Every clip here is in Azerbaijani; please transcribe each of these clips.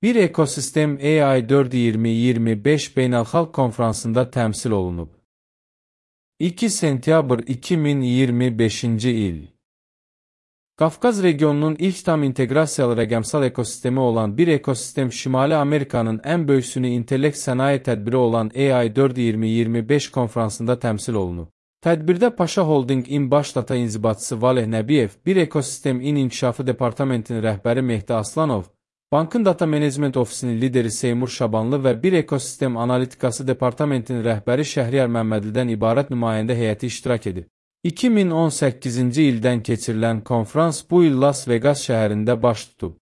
Bir ekosistem AI 4-2025 beynəlxalq konfransında təmsil olunub. 2 sentyabr 2025-ci il. Qafqaz regionunun ilk tam inteqrasiyalı rəqəmsal ekosistemi olan bir ekosistem Şimali Amerikanın ən böyük süni intellekt sənaye tədbiri olan AI 4-2025 konfransında təmsil olunub. Tədbirdə Paşa Holding İN baş data inzibatçısı Valeh Nəbiyev, bir ekosistem İN inkişafı departamentinin rəhbəri Mehdi Aslanov, Bankın Data Management Ofisinin lideri Seymur Şabanlı və bir ekosistem analitikası departamentinin rəhbəri Şəhriyar Məmmədlidən ibarət nümayəndə heyəti iştirak edib. 2018-ci ildən keçirilən konfrans bu il Las Vegas şəhərində baş tutub.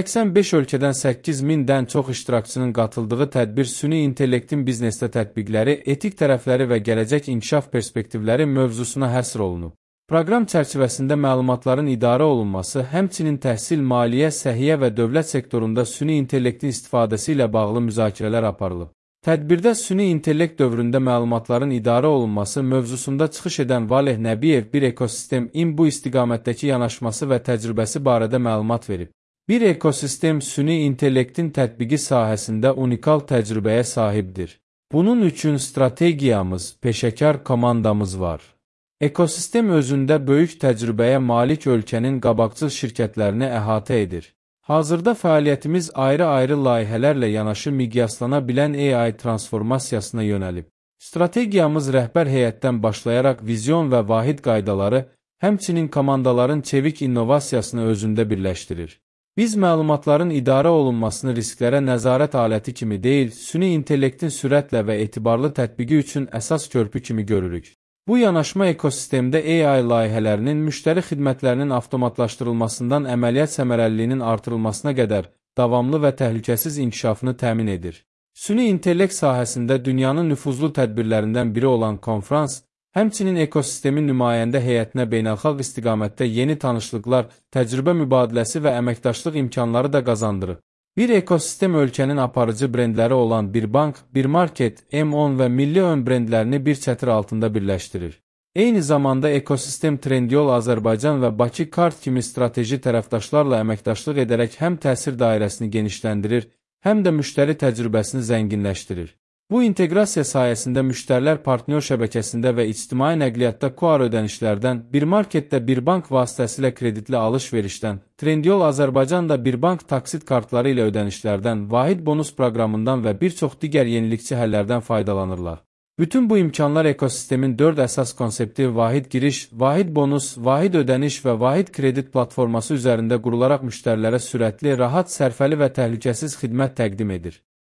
85 ölkədən 8000-dən çox iştirakçının qatıldığı tədbir süni intellektin biznesdə tətbiqləri, etik tərəfləri və gələcək inkişaf perspektivləri mövzusuna həsr olunub. Proqram çərçivəsində məlumatların idarə olunması, həmçinin təhsil, maliyyə, səhiyyə və dövlət sektorunda süni intellektin istifadəsi ilə bağlı müzakirələr aparılıb. Tədbirdə süni intellekt dövründə məlumatların idarə olunması mövzusunda çıxış edən Valeh Nəbiyev bir ekosistem İN bu istiqamətdəki yanaşması və təcrübəsi barədə məlumat verib. Bir ekosistem süni intellektin tətbiqi sahəsində unikal təcrübəyə sahibdir. Bunun üçün strategiyamız, peşəkar komandamız var. Ekosistem özündə böyük təcrübəyə malik ölkənin qabaqcıl şirkətlərini əhatə edir. Hazırda fəaliyyətimiz ayrı-ayrı layihələrlə yanaşı miqyaslana bilən AI transformasiyasına yönəlib. Strategiyamız rəhbər heyətdən başlayaraq vizyon və vahid qaydaları, həmçinin komandaların çevik innovasiyasını özündə birləşdirir. Biz məlumatların idarə olunmasını risklərə nəzarət aləti kimi deyil, süni intellektin sürətlə və etibarlı tətbiqi üçün əsas körpü kimi görürük. Bu yanaşma ekosistemdə AI layihələrinin müştəri xidmətlərinin avtomatlaşdırılmasından əməliyyat səmərəliliyinin artırılmasına qədər davamlı və təhlükəsiz inkişafını təmin edir. Süni intellekt sahəsində dünyanın nüfuzlu tədbirlərindən biri olan konfrans, həmçinin ekosistemin nümayəndə heyətinə beynəlxalq istiqamətdə yeni tanışlıqlar, təcrübə mübadiləsi və əməkdaşlıq imkanları da qazandırır. Bir ekosistem ölkənin aparıcı brendləri olan bir bank, bir market, M10 və milli ön brendlərini bir çətir altında birləşdirir. Eyni zamanda ekosistem Trendyol Azərbaycan və Bakı Kart kimi strateji tərəfdaşlarla əməkdaşlıq edərək həm təsir dairəsini genişləndirir, həm də müştəri təcrübəsini zənginləşdirir. Bu inteqrasiya sayəsində müştərilər partnyor şəbəkəsində və ictimai nəqliyyatda QR ödənişlərdən, bir marketdə bir bank vasitəsilə kreditli alış-verişdən, Trendyol Azərbaycanda bir bank taksit kartları ilə ödənişlərdən, vahid bonus proqramından və bir çox digər yenilikçi həllərdən faydalanırlar. Bütün bu imkanlar ekosistemin 4 əsas konsepti vahid giriş, vahid bonus, vahid ödəniş və vahid kredit platforması üzərində qurularaq müştərilərə sürətli, rahat, sərfəli və təhlükəsiz xidmət təqdim edir.